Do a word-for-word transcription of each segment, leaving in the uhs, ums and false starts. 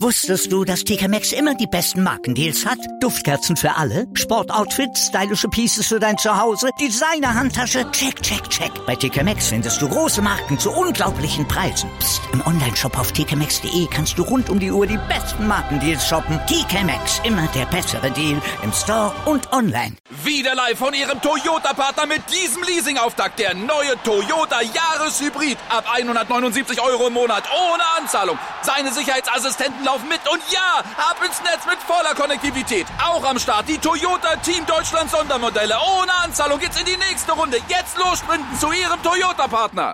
Wusstest du, dass T K Maxx immer die besten Markendeals hat? Duftkerzen für alle, Sportoutfits, stylische Pieces für dein Zuhause, Designer-Handtasche, check, check, check. Bei T K Maxx findest du große Marken zu unglaublichen Preisen. Psst. Im Onlineshop auf t k maxx punkt d e kannst du rund um die Uhr die besten Markendeals shoppen. T K Maxx, immer der bessere Deal im Store und online. Wieder live von Ihrem Toyota-Partner mit diesem Leasing-Auftakt. Der neue Toyota Jahreshybrid. Ab hundertneunundsiebzig Euro im Monat ohne Anzahlung. Seine Sicherheitsassistenten laufen mit und ja, ab ins Netz mit voller Konnektivität. Auch am Start die Toyota Team Deutschland Sondermodelle. Ohne Anzahlung geht's in die nächste Runde. Jetzt los sprinten zu Ihrem Toyota-Partner.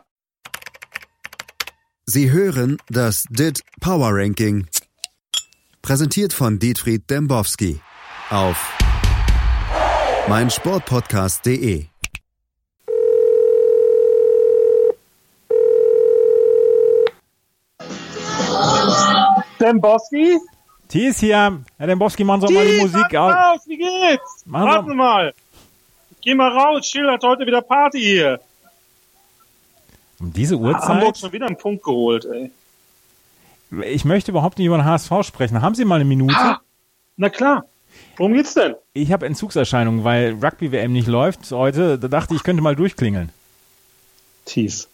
Sie hören das D I T Power Ranking. Präsentiert von Dietfried Dembowski auf meinsportpodcast punkt de. Dembowski? Thies hier. Herr Dembowski, machen Sie doch mal die Musik aus. Wie geht's? Machen Warten Sie mal. Ich geh mal raus. Schill hat heute wieder Party hier. Um diese Uhrzeit? Hamburg schon wieder einen Punkt geholt, ey. Ich möchte überhaupt nicht über den H S V sprechen. Haben Sie mal eine Minute? Ah, na klar. Worum geht's denn? Ich habe Entzugserscheinungen, weil Rugby-W M nicht läuft heute. Da dachte ich, ich könnte mal durchklingeln. Tief.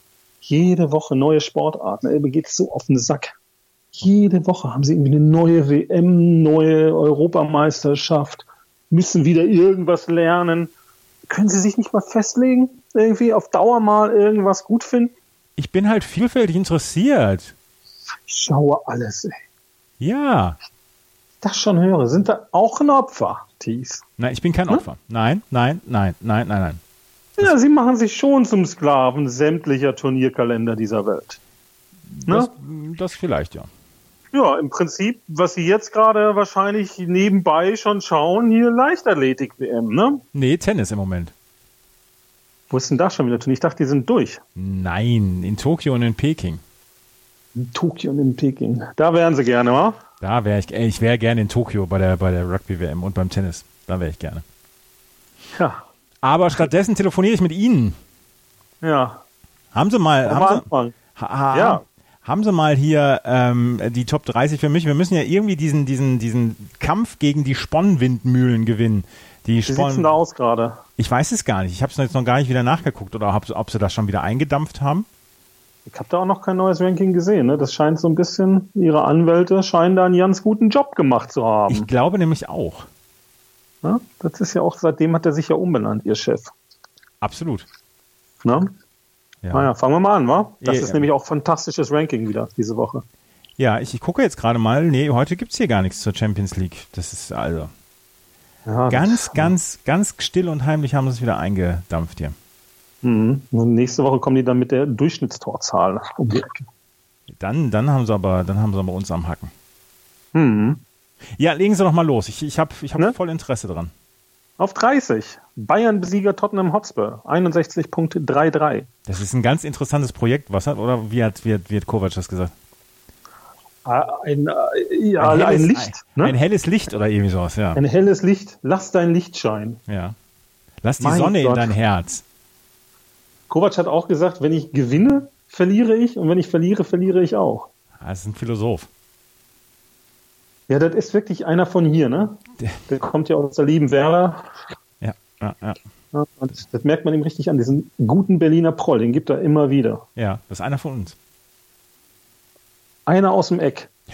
Jede Woche neue Sportarten. Ey, mir geht's so auf den Sack. Jede Woche haben sie irgendwie eine neue W M, neue Europameisterschaft, müssen wieder irgendwas lernen. Können Sie sich nicht mal festlegen? Irgendwie auf Dauer mal irgendwas gut finden? Ich bin halt vielfältig interessiert. Ich schaue alles, ey. Ja. Das schon höre. Sind da auch ein Opfer, Thies? Nein, ich bin kein Opfer. Hm? Nein, nein, nein, nein, nein, nein. Ja, Sie machen sich schon zum Sklaven sämtlicher Turnierkalender dieser Welt. Ne? Das, das vielleicht, ja. Ja, im Prinzip, was Sie jetzt gerade wahrscheinlich nebenbei schon schauen, hier Leichtathletik-W M, ne? Nee, Tennis im Moment. Wo ist denn da schon wieder Turnier? Ich dachte, die sind durch. Nein, in Tokio und in Peking. In Tokio und in Peking. Da wären Sie gerne, wa? Da wäre ich, ich wäre gerne in Tokio bei der, bei der Rugby-W M und beim Tennis. Da wäre ich gerne. Ja. Aber stattdessen telefoniere ich mit Ihnen. Ja. Haben Sie mal, haben Sie, ha, ha, ja. haben Sie mal hier ähm, die Top dreißig für mich? Wir müssen ja irgendwie diesen, diesen, diesen Kampf gegen die Sponnwindmühlen gewinnen. Die Wie Spon- sieht's denn da aus gerade? Ich weiß es gar nicht. Ich habe es jetzt noch gar nicht wieder nachgeguckt oder ob, ob Sie das schon wieder eingedampft haben. Ich habe da auch noch kein neues Ranking gesehen. Ne? Das scheint so ein bisschen, Ihre Anwälte scheinen da einen ganz guten Job gemacht zu haben. Ich glaube nämlich auch. Ja, das ist ja auch, seitdem hat er sich ja umbenannt, Ihr Chef. Absolut. Na? Ja. Naja, fangen wir mal an, wa? Das ja, ist ja. nämlich auch fantastisches Ranking wieder diese Woche. Ja, ich, ich gucke jetzt gerade mal. Nee, heute gibt's hier gar nichts zur Champions League. Das ist also ja, ganz, das, ganz, ganz still und heimlich haben sie es wieder eingedampft hier. Mhm. Und nächste Woche kommen die dann mit der Durchschnittstorzahl um die Ecke. Dann, dann haben sie aber, dann haben sie aber uns am Hacken. Mhm. Ja, legen Sie doch mal los. Ich, ich habe ich hab Ne? voll Interesse dran. Auf dreißig. Bayern-Besieger Tottenham Hotspur. einundsechzig Komma dreiunddreißig. Das ist ein ganz interessantes Projekt. Was hat, oder wie hat, wie hat, wie hat Kovac das gesagt? Ein, äh, ja, ein, ein, helles, Licht. Ein, Ne? ein helles Licht oder irgendwie sowas, ja. Ein helles Licht. Lass dein Licht scheinen. Ja. Lass die Mein Sonne Gott. in dein Herz. Kovac hat auch gesagt, wenn ich gewinne, verliere ich. Und wenn ich verliere, verliere ich auch. Das ist ein Philosoph. Ja, das ist wirklich einer von hier, ne? Der kommt ja aus der lieben Werder. Ja, ja, ja. Ja, und das merkt man ihm richtig an, diesen guten Berliner Proll, den gibt er immer wieder. Ja, das ist einer von uns. Einer aus dem Eck. Ja.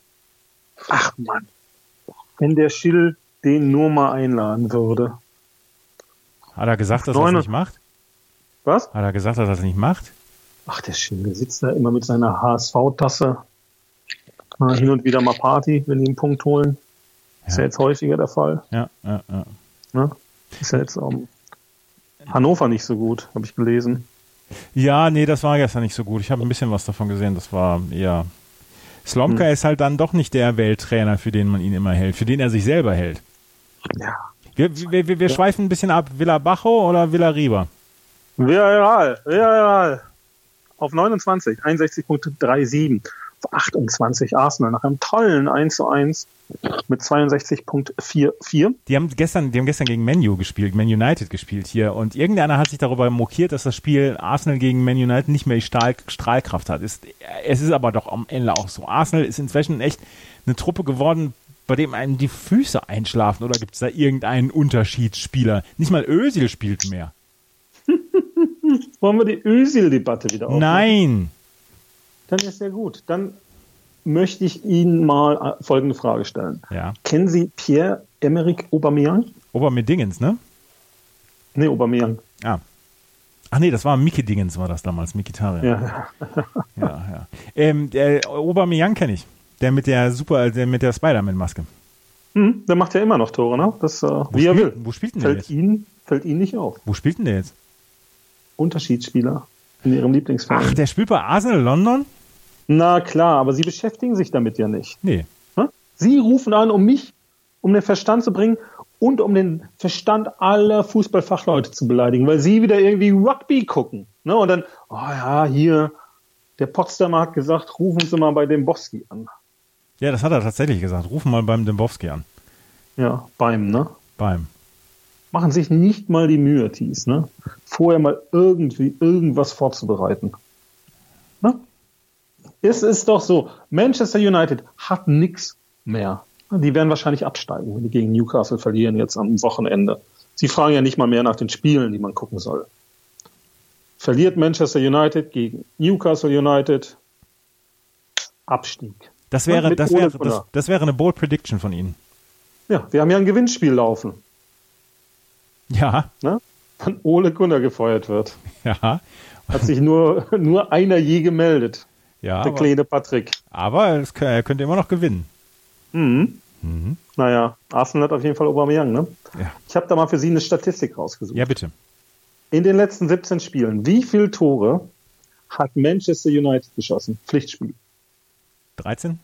Ach Mann, wenn der Schill den nur mal einladen würde. Hat er gesagt, dass er Neun- das nicht macht? Was? Hat er gesagt, dass er das nicht macht? Ach, der Schill, der sitzt da immer mit seiner H S V-Tasse. Mal hin und wieder mal Party, wenn die einen Punkt holen. Ist ja jetzt häufiger der Fall. Ja, ja, ja. Ne? Ist ja jetzt um Hannover nicht so gut, habe ich gelesen. Ja, nee, das war gestern nicht so gut. Ich habe ein bisschen was davon gesehen. Das war eher... Slomka hm. ist halt dann doch nicht der Welttrainer, für den man ihn immer hält, für den er sich selber hält. Ja. Wir, wir, wir, wir ja. schweifen ein bisschen ab. Villa Bajo oder Villa Riba? Villarreal, Villarreal. Auf neunundzwanzig, einundsechzig Komma siebenundsechzig. achtundzwanzig Arsenal nach einem tollen eins zu eins mit zweiundsechzig Komma vierundvierzig. Die haben gestern, die haben gestern gegen Man U gespielt, Man United gespielt hier und irgendeiner hat sich darüber mokiert, dass das Spiel Arsenal gegen Man United nicht mehr die Stahl, Strahlkraft hat. Ist, es ist aber doch am Ende auch so. Arsenal ist inzwischen echt eine Truppe geworden, bei dem einem die Füße einschlafen, oder gibt es da irgendeinen Unterschiedsspieler? Nicht mal Özil spielt mehr. Wollen wir die Özil-Debatte wieder aufnehmen? Nein! Dann ist ja gut. Dann möchte ich Ihnen mal folgende Frage stellen. Ja. Kennen Sie Pierre-Emerick Aubameyang? Aubameyang, ne? Nee, Aubameyang. Ah. Ach nee, das war Mickey Dingens, war das damals, Mkhitaryan. Ja. ja, ja. Ähm, der Aubameyang kenne ich. Der mit der super, der mit der Spider-Man-Maske. Hm, der macht ja immer noch Tore, ne? Das, äh, wo wie spiel, er will. Wo spielt denn der fällt jetzt? Ihn, fällt Ihnen nicht auf. Wo spielt denn der jetzt? Unterschiedsspieler in Ihrem Lieblingsverein. Ach, der spielt bei Arsenal London? Na klar, aber Sie beschäftigen sich damit ja nicht. Nee. Hm? Sie rufen an, um mich, um den Verstand zu bringen und um den Verstand aller Fußballfachleute zu beleidigen, weil Sie wieder irgendwie Rugby gucken. Ne? Und dann, oh ja, hier, der Potsdamer hat gesagt, rufen Sie mal bei Dembowski an. Ja, das hat er tatsächlich gesagt. Rufen mal beim Dembowski an. Ja, beim, ne? Beim. Machen sich nicht mal die Mühe, Thies, ne? Vorher mal irgendwie irgendwas vorzubereiten. Ne? Es ist doch so, Manchester United hat nichts mehr. Die werden wahrscheinlich absteigen, wenn die gegen Newcastle verlieren jetzt am Wochenende. Sie fragen ja nicht mal mehr nach den Spielen, die man gucken soll. Verliert Manchester United gegen Newcastle United, Abstieg. Das wäre, Mit das Ole wäre, Gunnar. das, das wäre eine bold Prediction von Ihnen. Ja, wir haben ja ein Gewinnspiel laufen, Ja, ne? Von Ole Gunnar gefeuert wird. ja, Hat sich nur, nur einer je gemeldet. ja. Der Aber, kleine Patrick. aber es, kann- er könnte immer noch gewinnen. Mhm. Mhm. Naja, Arsenal hat auf jeden Fall Aubameyang, ne? Ja. Ich habe da mal für Sie eine Statistik rausgesucht. Ja, bitte. In den letzten siebzehn Spielen, wie viele Tore hat Manchester United geschossen? Pflichtspiel. dreizehn?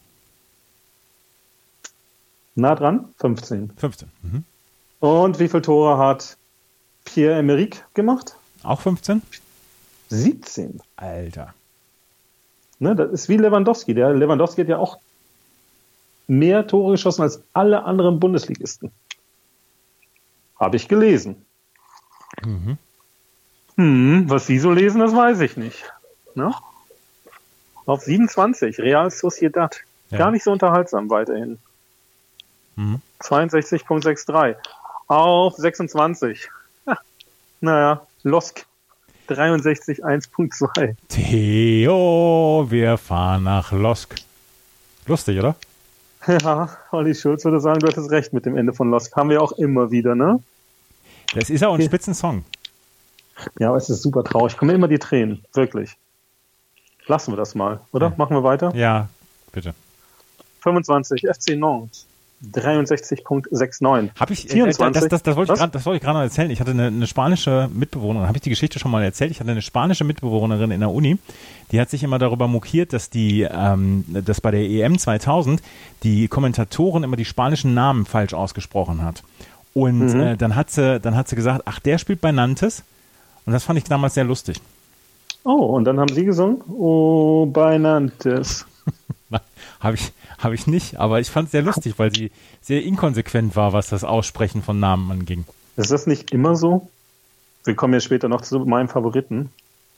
Nah dran? fünfzehn. fünfzehn. Mhm. Und wie viele Tore hat Pierre-Emerick gemacht? Auch fünfzehn? siebzehn. Alter. Ne, das ist wie Lewandowski. Der Lewandowski hat ja auch mehr Tore geschossen als alle anderen Bundesligisten. Habe ich gelesen. Mhm. Hm, was Sie so lesen, das weiß ich nicht. Ne? Auf siebenundzwanzig, Real Sociedad. Ja. Gar nicht so unterhaltsam weiterhin. Mhm. zweiundsechzig Komma dreiundsechzig. Auf sechsundzwanzig. Ja, naja, Losk. dreiundsechzig Komma eins Komma zwei. Theo, wir fahren nach Losk. Lustig, oder? Ja, Olli Schulz würde sagen, du hattest recht mit dem Ende von Losk. Haben wir auch immer wieder, ne? Das ist auch ein Okay. Spitzensong. Ja, aber es ist super traurig. Kommen immer die Tränen. Wirklich. Lassen wir das mal, oder? Ja. Machen wir weiter? Ja, bitte. fünfundzwanzig, F C Nantes. dreiundsechzig Komma neunundsechzig. Habe ich, äh, vierundzwanzig. das, das, das wollte ich Was? gerade, das wollte ich gerade noch erzählen. Ich hatte eine, eine spanische Mitbewohnerin, habe ich die Geschichte schon mal erzählt? Ich hatte eine spanische Mitbewohnerin in der Uni, die hat sich immer darüber mokiert, dass die, ähm, dass bei der E M zweitausend die Kommentatorin immer die spanischen Namen falsch ausgesprochen hat. Und Mhm. äh, dann hat sie, dann hat sie gesagt, ach, der spielt bei Nantes. Und das fand ich damals sehr lustig. Oh, und dann haben Sie gesungen? Oh, bei Nantes. Habe ich, habe ich nicht, aber ich fand es sehr lustig, weil sie sehr inkonsequent war, was das Aussprechen von Namen anging. Ist das nicht immer so? Wir kommen ja später noch zu meinem Favoriten.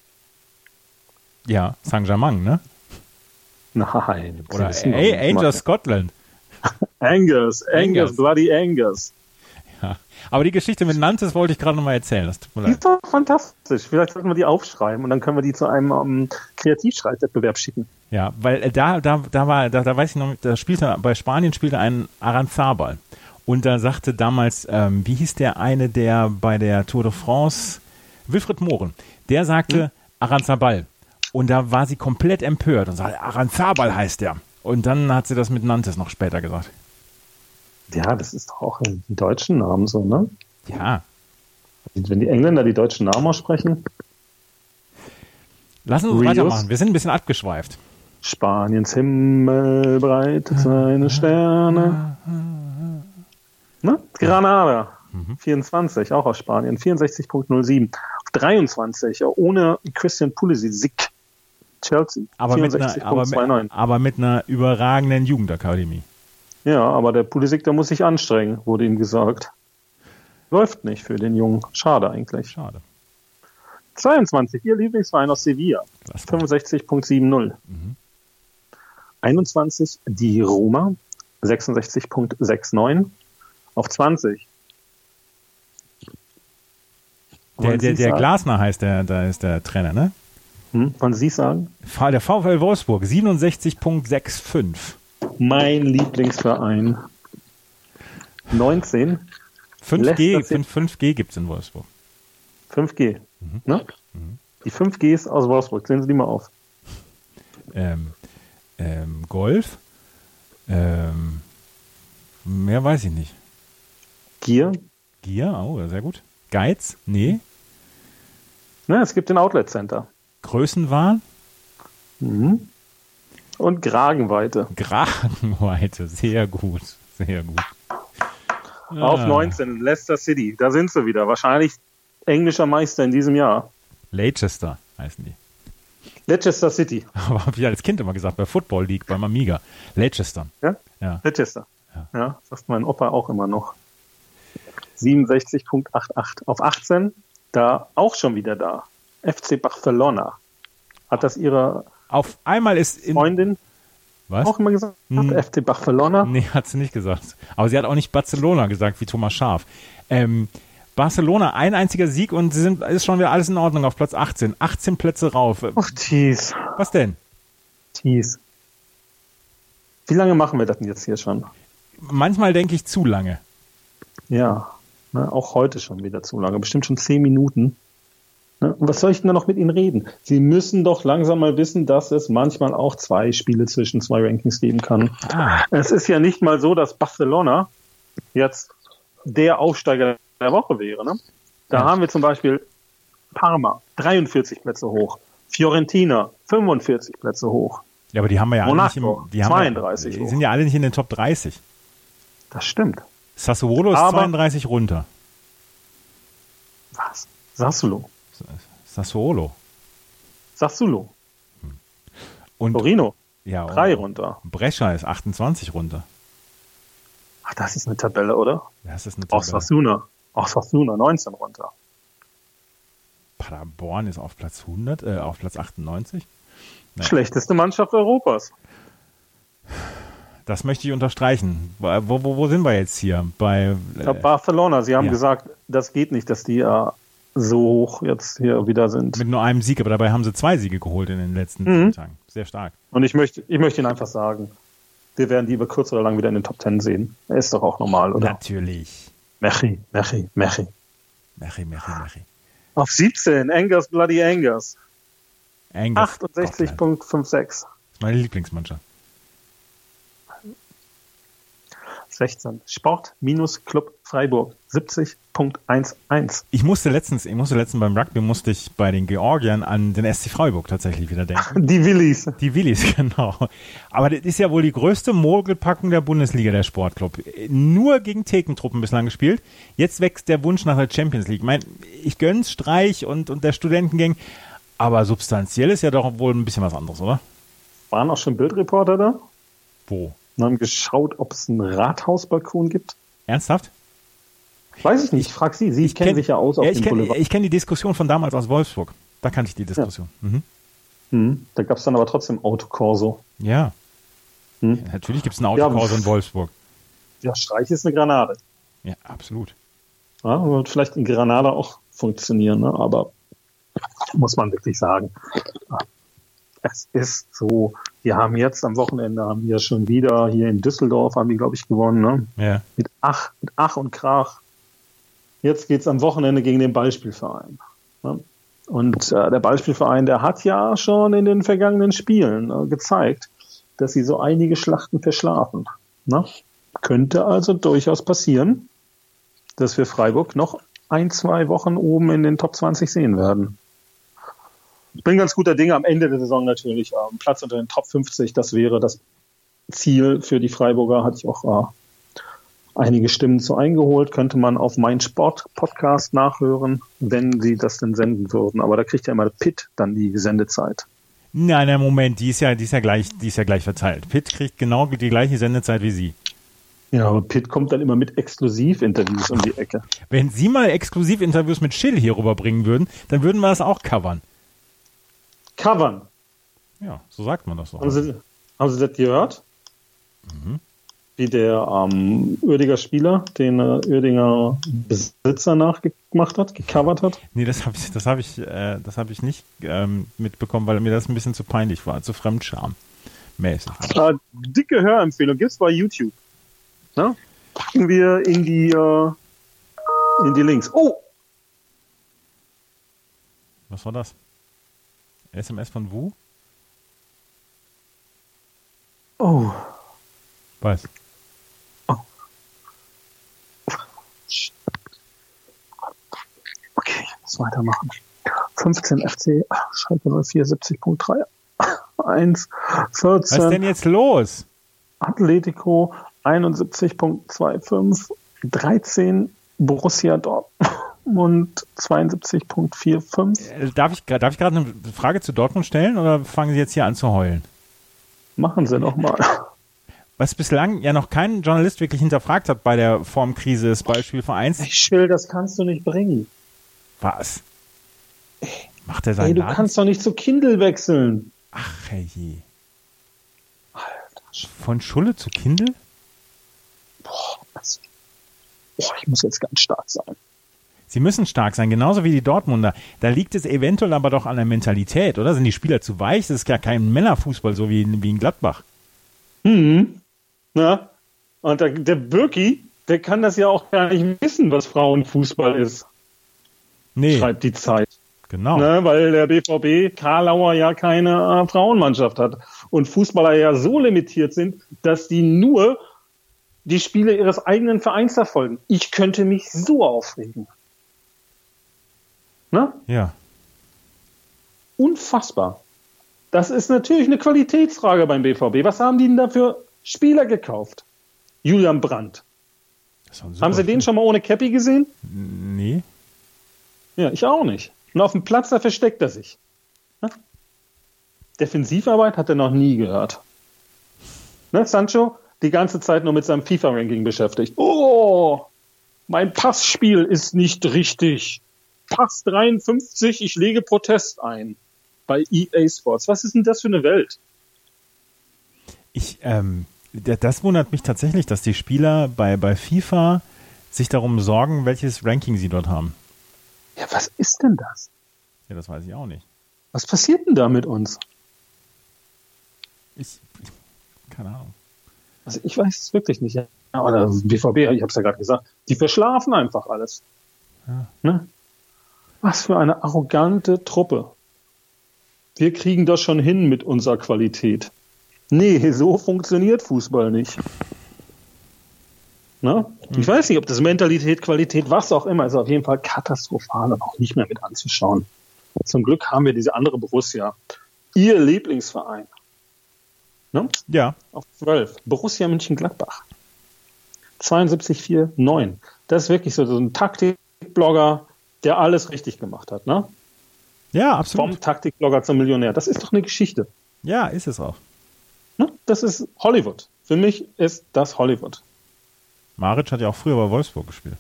Ja, Saint-Germain, ne? Nein. Oder Sie wissen doch hey, nicht, Angel Mann. Scotland. Angus, Angus, Angus. bloody Angus. Ja. Aber die Geschichte mit Nantes wollte ich gerade nochmal erzählen. Das tut mir Die leid. ist doch fantastisch. Vielleicht sollten wir die aufschreiben und dann können wir die zu einem um, Kreativschreibwettbewerb schicken. Ja, weil äh, da, da, da war, da, da weiß ich noch, da spielte, bei Spanien spielte ein Aranzabal. Und da sagte damals, ähm, wie hieß der eine, der bei der Tour de France, Wilfried Mohren, der sagte hm? Aranzabal. Und da war sie komplett empört und sagte, Aranzabal heißt der. Und dann hat sie das mit Nantes noch später gesagt. Ja, das ist doch auch in deutschen Namen so, ne? Ja. Wenn die Engländer die deutschen Namen aussprechen. Lassen Sie uns Rios. weitermachen. Wir sind ein bisschen abgeschweift. Spaniens Himmel breitet seine Sterne. Ne? Granada, vierundzwanzig, auch aus Spanien, vierundsechzig Komma null sieben. Auf dreiundzwanzig, ohne Christian Pulisic. Chelsea. Aber mit, einer, aber, mit, aber mit einer überragenden Jugendakademie. Ja, aber der Pulisic, der muss sich anstrengen, wurde ihm gesagt. Läuft nicht für den Jungen. Schade eigentlich. Schade. zweiundzwanzig, Ihr Lieblingsverein aus Sevilla. fünfundsechzig Komma siebzig. Mhm. einundzwanzig, die Roma. sechsundsechzig Komma neunundsechzig. Auf zwanzig. Der, der, der Glasner heißt der, da ist der Trainer, ne? Hm, wollen Sie sagen? Der VfL Wolfsburg, siebenundsechzig Komma fünfundsechzig. Mein Lieblingsverein. neunzehn. fünf G, fünf G gibt es in Wolfsburg. fünf G. Mhm. Ne? Mhm. Die fünf Gs aus Wolfsburg, sehen Sie die mal auf. Ähm, ähm, Golf. Ähm, mehr weiß ich nicht. Gier. Gier, oh, sehr gut. Geiz? Nee. Ne, es gibt den Outlet Center. Größenwahn? Mhm. Und Kragenweite. Kragenweite, sehr gut. Sehr gut. Auf Ah. neunzehn, Leicester City. Da sind sie wieder. Wahrscheinlich englischer Meister in diesem Jahr. Leicester heißen die. Leicester City. Aber habe ich als Kind immer gesagt, bei Football League, beim Amiga. Leicester. Ja? Ja. Leicester. Ja. Ja, sagt mein Opa auch immer noch. siebenundsechzig Komma achtundachtzig. Auf achtzehn, da auch schon wieder da. F C Barcelona. Hat das ihre Auf einmal ist in Freundin Was? auch immer gesagt? Hm. F C Barcelona? Nee, hat sie nicht gesagt. Aber sie hat auch nicht Barcelona gesagt, wie Thomas Schaaf. Ähm, Barcelona, ein einziger Sieg und sie sind, ist schon wieder alles in Ordnung auf Platz achtzehn. achtzehn Plätze rauf. Ach, Thies. Was denn? Thies. Wie lange machen wir das denn jetzt hier schon? Manchmal denke ich zu lange. Ja, ne, auch heute schon wieder zu lange. Bestimmt schon zehn Minuten. Ne? Und was soll ich denn da noch mit Ihnen reden? Sie müssen doch langsam mal wissen, dass es manchmal auch zwei Spiele zwischen zwei Rankings geben kann. Ah. Es ist ja nicht mal so, dass Barcelona jetzt der Aufsteiger der Woche wäre. Ne? Da Ja. haben wir zum Beispiel Parma, dreiundvierzig Plätze hoch. Fiorentina, fünfundvierzig Plätze hoch. Ja, aber die haben wir ja alle nicht Monaco, im, die haben zweiunddreißig ja, die hoch. sind ja alle nicht in den Top dreißig. Das stimmt. Sassuolo ist Aber- zweiunddreißig runter. Was? Sassuolo. Sassuolo. Sassuolo. Und Torino, ja, drei oh, runter. Brescia ist achtundzwanzig runter. Ach, das ist eine Tabelle, oder? Das ist eine Auch Tabelle. Sasuna. Auch Sasuna, neunzehn runter. Paderborn ist auf Platz hundert, äh, auf Platz achtundneunzig. Ja. Schlechteste Mannschaft Europas. Das möchte ich unterstreichen. Wo, wo, wo sind wir jetzt hier? Bei Ich glaube, Barcelona, sie haben ja. gesagt, das geht nicht, dass die äh, so hoch jetzt hier wieder sind. mit nur einem Sieg, aber dabei haben sie zwei Siege geholt in den letzten Mhm. Tagen. Sehr stark. Und ich möchte, ich möchte Ihnen einfach sagen, wir werden die über kurz oder lang wieder in den Top Ten sehen. Er ist doch auch normal, oder? Natürlich. Mechi, Mechi, Mechi. Mechi, Mechi, Mechi. Auf siebzehn, Angers, Bloody Angers. Angers achtundsechzig Scotland. Komma sechsundfünfzig. Das ist meine Lieblingsmannschaft. sechzehn, Sport-Club Freiburg. siebzig Komma elf. Ich musste letztens, ich musste letztens beim Rugby, musste ich bei den Georgiern an den S C Freiburg tatsächlich wieder denken. Die Willis. Die Willis, genau. Aber das ist ja wohl die größte Mogelpackung der Bundesliga, der Sportclub. Nur gegen Thekentruppen bislang gespielt. Jetzt wächst der Wunsch nach der Champions League. Ich meine, ich gönn's Streich und, und der Studentengang, aber substanziell ist ja doch wohl ein bisschen was anderes, oder? Waren auch schon Bildreporter da? Wo? Und haben geschaut, ob es einen Rathausbalkon gibt? Ernsthaft? Weiß ich nicht, ich frage Sie. Sie Ich kennen kenn- sich ja aus auf ja, dem ich kenne Boulevard. kenn die Diskussion von damals aus Wolfsburg. Da kannte ich die Diskussion. Ja, mhm. Hm, da gab es dann aber trotzdem Autokorso. ja. Hm. Ja, natürlich gibt es einen Autokorso Ja, in Wolfsburg. Ja, Streich ist eine Granate. Ja, absolut. Ja, wird vielleicht in Granada auch funktionieren, ne? Aber muss man wirklich sagen, es ist so, wir haben jetzt am Wochenende, haben wir schon wieder hier in Düsseldorf, haben die, glaube ich, gewonnen, ne? Ja. Mit Ach, mit Ach und Krach. Jetzt geht's am Wochenende gegen den Ballspielverein. Ne? Und äh, der Ballspielverein, der hat ja schon in den vergangenen Spielen äh, gezeigt, dass sie so einige Schlachten verschlafen. Ne? Könnte also durchaus passieren, dass wir Freiburg noch ein, zwei Wochen oben in den Top zwanzig sehen werden. Ich bin ganz guter Dinge am Ende der Saison natürlich. Ähm, Platz unter den Top fünfzig, das wäre das Ziel für die Freiburger. Hatte ich auch äh, einige Stimmen zu eingeholt. Könnte man auf mein Sport-Podcast nachhören, wenn sie das denn senden würden. Aber da kriegt ja immer Pitt dann die Sendezeit. Nein, nein, Moment, die ist ja, die ist ja gleich, die ist ja gleich verteilt. Pitt kriegt genau die gleiche Sendezeit wie sie. Ja, aber Pitt kommt dann immer mit Exklusivinterviews um die Ecke. Wenn Sie mal Exklusivinterviews mit Schill hier rüberbringen würden, dann würden wir das auch covern. Covern? Ja, so sagt man das doch. Haben Sie, haben Sie das gehört? Mhm. Wie der ähm, Uerdiger Spieler, den äh, Uerdiger Besitzer nachgemacht hat, gecovert hat? Nee, das habe ich, das hab ich, äh, das hab ich nicht ähm, mitbekommen, weil mir das ein bisschen zu peinlich war, zu Fremdscham-mäßig. Äh, dicke Hörempfehlung, gibt's bei YouTube. Na? Packen wir in die, äh, in die Links. Oh! Was war das? S M S von Wu? Oh. Weiß. Oh. Okay, ich muss weitermachen. fünfzehn F C, Schalke null vier, siebzig Punkt drei. eins, vierzehn. Was ist denn jetzt los? Atletico einundsiebzig Komma fünfundzwanzig, dreizehn Borussia Dortmund zweiundsiebzig Komma fünfundvierzig. Äh, Darf ich, darf ich gerade eine Frage zu Dortmund stellen oder fangen Sie jetzt hier an zu heulen? Machen Sie noch mal. Was bislang ja noch kein Journalist wirklich hinterfragt hat bei der Formkrise des Beispielvereins. Ich will, das kannst du nicht bringen. Was? Macht er seinen Hey, du Laden? kannst doch nicht zu Kindle wechseln. Ach, herrje. Von Schulle zu Kindle? Boah, das, boah, ich muss jetzt ganz stark sein. Sie müssen stark sein, genauso wie die Dortmunder. Da liegt es eventuell aber doch an der Mentalität, oder? Sind die Spieler zu weich? Das ist ja kein Männerfußball, so wie in, wie in Gladbach. Mhm. Na? Und der, der Birki, der kann das ja auch gar nicht wissen, was Frauenfußball ist. Nee, Schreibt die Zeit. genau. Ne, weil der B V B Karlauer ja keine äh, Frauenmannschaft hat und Fußballer ja so limitiert sind, dass die nur die Spiele ihres eigenen Vereins verfolgen. Ich könnte mich so aufregen. Ne? Ja. Unfassbar. Das ist natürlich eine Qualitätsfrage beim B V B. Was haben die denn da für Spieler gekauft? Julian Brandt. Das war ein super Haben Sie den Spiel. schon mal ohne Käppi gesehen? Nee. Ja, ich auch nicht. Und auf dem Platz, da versteckt er sich. Ne? Defensivarbeit hat er noch nie gehört. Ne, Sancho? Die ganze Zeit nur mit seinem FIFA-Ranking beschäftigt. Oh, mein Passspiel ist nicht richtig. Pass dreiundfünfzig, ich lege Protest ein. Bei E A Sports. Was ist denn das für eine Welt? Ich, ähm, d- das wundert mich tatsächlich, dass die Spieler bei, bei FIFA sich darum sorgen, welches Ranking sie dort haben. Ja, was ist denn das? Ja, das weiß ich auch nicht. Was passiert denn da mit uns? Ich, keine Ahnung. Also ich weiß es wirklich nicht. Ja, aber das B V B, ich habe es ja gerade gesagt, die verschlafen einfach alles. Ja. Ne? Was für eine arrogante Truppe. Wir kriegen das schon hin mit unserer Qualität. Nee, so funktioniert Fußball nicht. Ne? Ich weiß nicht, ob das Mentalität, Qualität, was auch immer, ist auf jeden Fall katastrophal und auch nicht mehr mit anzuschauen. Zum Glück haben wir diese andere Borussia. Ihr Lieblingsverein. Ne? Ja. Auf zwölf. Borussia Mönchengladbach. zweiundsiebzig vier neun. Das ist wirklich so, so ein Taktikblogger, der alles richtig gemacht hat. Ne? Ja, absolut. Vom Taktikblogger zum Millionär. Das ist doch eine Geschichte. Ja, ist es auch. Ne? Das ist Hollywood. Für mich ist das Hollywood. Maric hat ja auch früher bei Wolfsburg gespielt.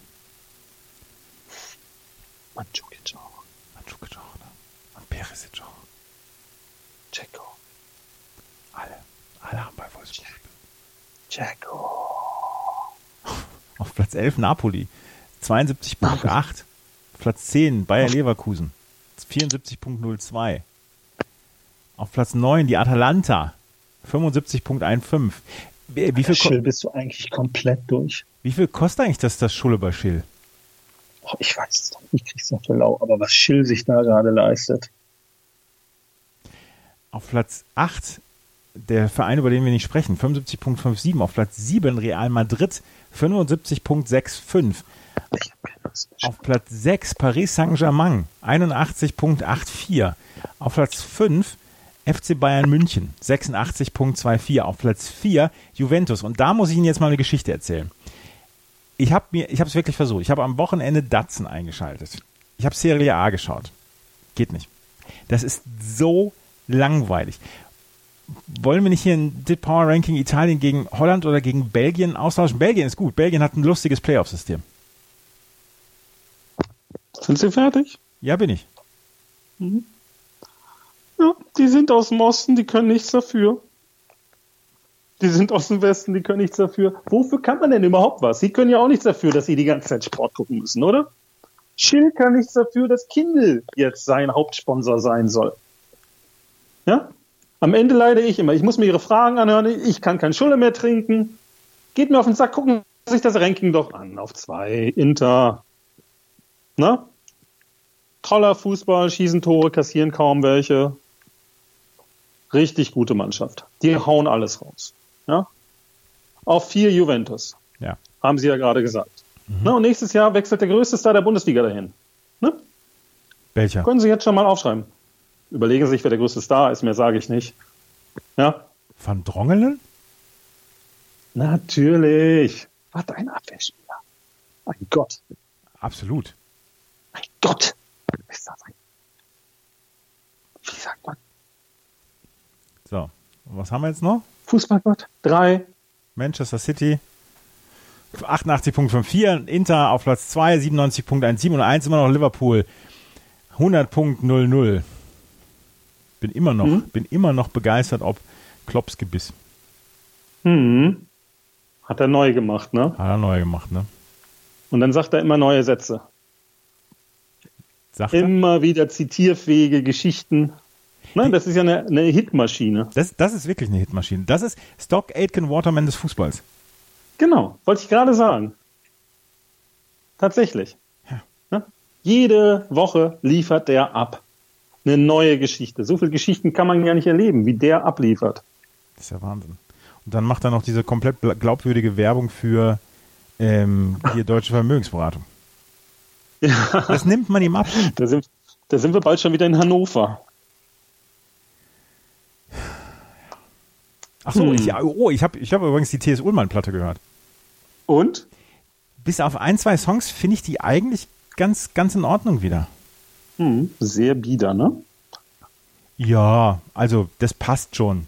Mandzukic auch. Mandzukic auch, ne? Und Perisic auch. Dzeko. Alle. Alle haben bei Wolfsburg gespielt. Dzeko. Auf Platz elf Napoli. zweiundsiebzig Komma acht. Platz zehn Bayer Leverkusen. vierundsiebzig Komma null zwei. Auf Platz neun die Atalanta. fünfundsiebzig Komma fünfzehn. Wie, wie, viel Schill, ko- bist du eigentlich komplett durch? wie viel kostet eigentlich das, das Schulle bei Schill? Oh, ich weiß es doch nicht, ich krieg's noch für lau, aber was Schill sich da gerade leistet. Auf Platz acht der Verein, über den wir nicht sprechen, fünfundsiebzig Komma siebenundfünfzig. Auf Platz sieben Real Madrid, fünfundsiebzig Komma fünfundsechzig. Ich hab keine Lust mehr. Auf Platz sechs Paris Saint-Germain, einundachtzig Komma vierundachtzig. Auf Platz fünf F C Bayern München, sechsundachtzig Komma vierundzwanzig. Auf Platz vier Juventus. Und da muss ich Ihnen jetzt mal eine Geschichte erzählen. Ich habe mir, ich habe es wirklich versucht. Ich habe am Wochenende Datsen eingeschaltet. Ich habe Serie A geschaut. Geht nicht. Das ist so langweilig. Wollen wir nicht hier ein D I T Power Ranking Italien gegen Holland oder gegen Belgien austauschen? Belgien ist gut. Belgien hat ein lustiges Playoff-System. Sind Sie fertig? Ja, bin ich. Mhm. Ja, die sind aus dem Osten, die können nichts dafür. Die sind aus dem Westen, die können nichts dafür. Wofür kann man denn überhaupt was? Sie können ja auch nichts dafür, dass Sie die ganze Zeit Sport gucken müssen, oder? Schill kann nichts dafür, dass Kindle jetzt sein Hauptsponsor sein soll. Ja? Am Ende leide ich immer. Ich muss mir Ihre Fragen anhören. Ich kann kein Schulle mehr trinken. Geht mir auf den Sack. Gucken Sie sich das Ranking doch an. Auf zwei. Inter. Na? Toller Fußball, schießen Tore, kassieren kaum welche. Richtig gute Mannschaft. Die hauen alles raus. Ja? Auf vier Juventus. Ja. Haben Sie ja gerade gesagt. Mhm. Na, und nächstes Jahr wechselt der größte Star der Bundesliga dahin. Ne? Welcher? Können Sie jetzt schon mal aufschreiben. Überlegen Sie sich, wer der größte Star ist. Mehr sage ich nicht. Ja? Van Drongelen? Natürlich. Was ein Abwehrspieler. Mein Gott. Absolut. Mein Gott. Ist das ein... Wie sagt man? So. Und was haben wir jetzt noch? Fußballgott. Drei. Manchester City. achtundachtzig Komma vierundfünfzig. Inter auf Platz zwei. siebenundneunzig Komma siebzehn. Und eins immer noch Liverpool. hundert Komma null null. Bin immer noch, hm? bin immer noch begeistert, ob Klopps Gebiss. Hm. Hat er neu gemacht, ne? Hat er neu gemacht, ne? Und dann sagt er immer neue Sätze. Sagt immer er? Wieder zitierfähige Geschichten. Nein, das ist ja eine, eine Hitmaschine. Das, das ist wirklich eine Hitmaschine. Das ist Stock Aitken Waterman des Fußballs. Genau, wollte ich gerade sagen. Tatsächlich. Ja. Ja? Jede Woche liefert der ab. Eine neue Geschichte. So viele Geschichten kann man ja nicht erleben, wie der abliefert. Das ist ja Wahnsinn. Und dann macht er noch diese komplett glaubwürdige Werbung für ähm, die deutsche Vermögensberatung. Ja. Das nimmt man ihm ab. Da sind, da sind wir bald schon wieder in Hannover. Ach so, hm. ich, oh, ich habe ich hab übrigens die T S. Ullmann-Platte gehört. Und? Bis auf ein, zwei Songs finde ich die eigentlich ganz, ganz in Ordnung wieder. Hm, sehr bieder, ne? Ja, also das passt schon.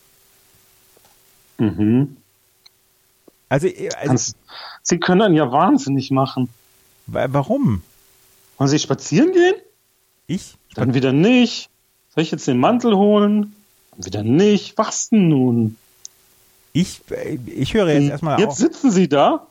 Mhm. Also, also Sie können dann ja wahnsinnig machen. Warum? Wollen Sie spazieren gehen? Ich? Dann wieder nicht. Soll ich jetzt den Mantel holen? Dann wieder nicht. Was denn nun? Ich, ich höre jetzt erstmal auf. Jetzt sitzen Sie da.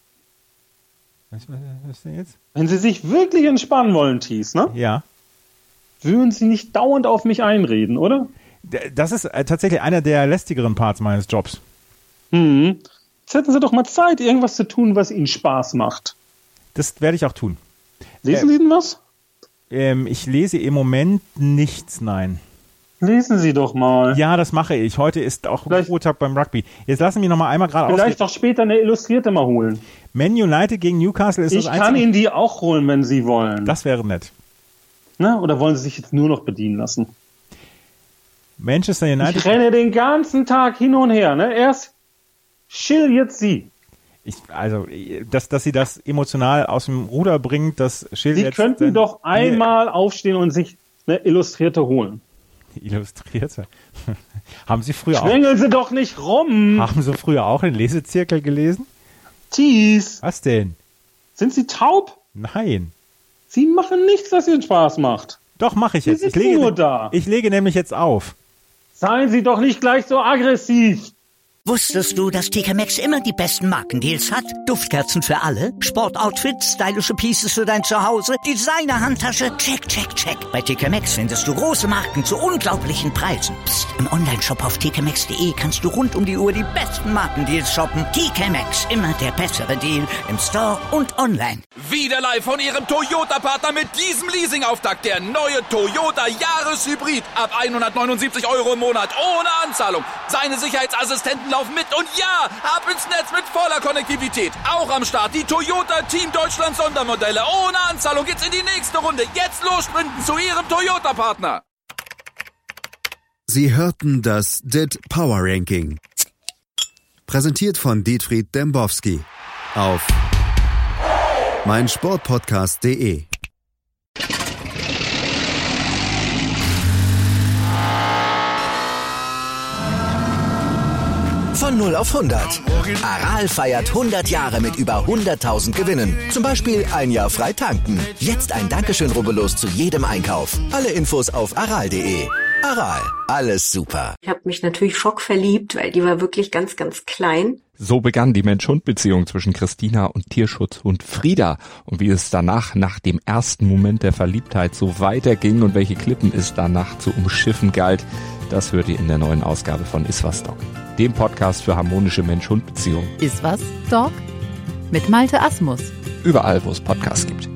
Was, was, was denn jetzt? Wenn Sie sich wirklich entspannen wollen, Thies, ne? Ja. Würden Sie nicht dauernd auf mich einreden, oder? Das ist tatsächlich einer der lästigeren Parts meines Jobs. Hm. Jetzt hätten Sie doch mal Zeit, irgendwas zu tun, was Ihnen Spaß macht. Das werde ich auch tun. Lesen äh, Sie denn was? Ähm, ich lese im Moment nichts, nein. Lesen Sie doch mal. Ja, das mache ich. Heute ist auch Ruhetag beim Rugby. Jetzt lassen wir noch mal einmal gerade aus. Vielleicht doch später eine Illustrierte mal holen. Man United gegen Newcastle ist ich das einzige. Ich kann Ihnen die auch holen, wenn Sie wollen. Das wäre nett. Na, oder wollen Sie sich jetzt nur noch bedienen lassen? Manchester United. Ich renne den ganzen Tag hin und her. Ne? Erst chill jetzt Sie. Ich, also, dass, dass Sie das emotional aus dem Ruder bringt, das Schild Sie jetzt... Sie könnten dann, doch einmal nee. aufstehen und sich eine Illustrierte holen. Illustrierte? Haben Sie früher auch... Schwängeln Sie doch nicht rum! Haben Sie früher auch einen Lesezirkel gelesen? Thies! Was denn? Sind Sie taub? Nein. Sie machen nichts, was Ihnen Spaß macht. Doch, mache ich jetzt. Sie Ich lege, nur da. ich lege nämlich jetzt auf. Seien Sie doch nicht gleich so aggressiv. Wusstest du, dass T K Maxx immer die besten Markendeals hat? Duftkerzen für alle, Sportoutfits, stylische Pieces für dein Zuhause, Designer-Handtasche, check, check, check. Bei T K Maxx findest du große Marken zu unglaublichen Preisen. Psst. Im Onlineshop auf t k maxx punkt de kannst du rund um die Uhr die besten Markendeals shoppen. T K Maxx, immer der bessere Deal im Store und online. Wieder live von Ihrem Toyota-Partner mit diesem Leasing-Auftakt. Der neue Toyota Jahreshybrid. Ab hundertneunundsiebzig Euro im Monat ohne Anzahlung. Seine Sicherheitsassistenten laufen mit und ja, ab ins Netz mit voller Konnektivität. Auch am Start die Toyota Team Deutschland Sondermodelle. Ohne Anzahlung geht's in die nächste Runde. Jetzt los sprinten zu Ihrem Toyota-Partner. Sie hörten das D I T Power Ranking. Präsentiert von Dietfried Dembowski auf meinsportpodcast punkt de. null auf hundert. Aral feiert hundert Jahre mit über hunderttausend Gewinnen. Zum Beispiel ein Jahr frei tanken. Jetzt ein Dankeschön, rubbellos zu jedem Einkauf. Alle Infos auf aral punkt de. Aral, alles super. Ich habe mich natürlich schockverliebt, weil die war wirklich ganz, ganz klein. So begann die Mensch-Hund-Beziehung zwischen Christina und Tierschutzhund Frieda. Und wie es danach, nach dem ersten Moment der Verliebtheit, so weiterging und welche Klippen es danach zu umschiffen galt, das hört ihr in der neuen Ausgabe von Iswas Dog, dem Podcast für harmonische Mensch-Hund-Beziehungen. Iswas Dog? Mit Malte Asmus. Überall, wo es Podcasts gibt.